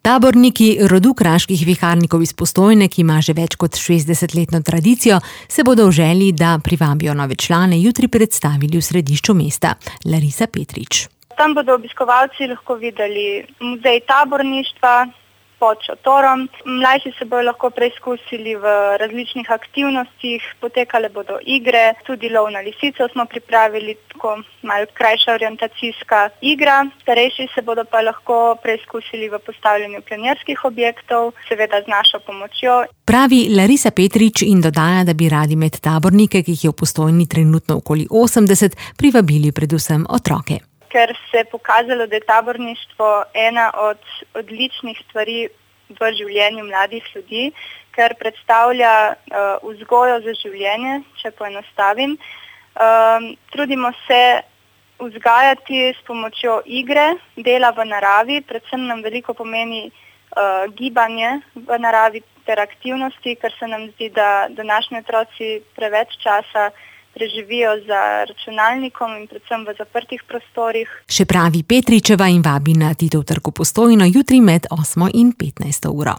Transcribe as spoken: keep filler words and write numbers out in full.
Taborniki rodu kraških viharnikov iz Postojne, ki ima že več kot šestdesetletno tradicijo, se bodo v želji, da privabijo nove člane, jutri predstavili v središču mesta. Larisa Petrič. Tam bodo obiskovalci lahko videli muzej taborništva pod šotorom. Mlajši se bodo lahko preizkusili v različnih aktivnostih, potekale bodo igre, tudi lov na lisico smo pripravili, tako malo krajša orientacijska igra. Starejši se bodo pa lahko preizkusili v postavljanju pionirskih objektov, seveda z našo pomočjo. Pravi Larisa Petrič in dodaja, da bi radi med tabornike, ki jih je v Postojni trenutno okoli osemdeset, privabili predvsem otroke. Ker se je pokazalo, da je taborništvo ena od odličnih stvari v življenju mladih ljudi, ker predstavlja uh, vzgojo za življenje, če poenostavim. Uh, trudimo se vzgajati s pomočjo igre, dela v naravi, predvsem nam veliko pomeni uh, gibanje v naravi ter aktivnosti, ker se nam zdi, da današnji otroci preveč časa preživijo za računalnikom in predvsem v zaprtih prostorih. Še pravi Petričeva in vabi na Titov trg v Postojno jutri med osmo in petnajsto uro.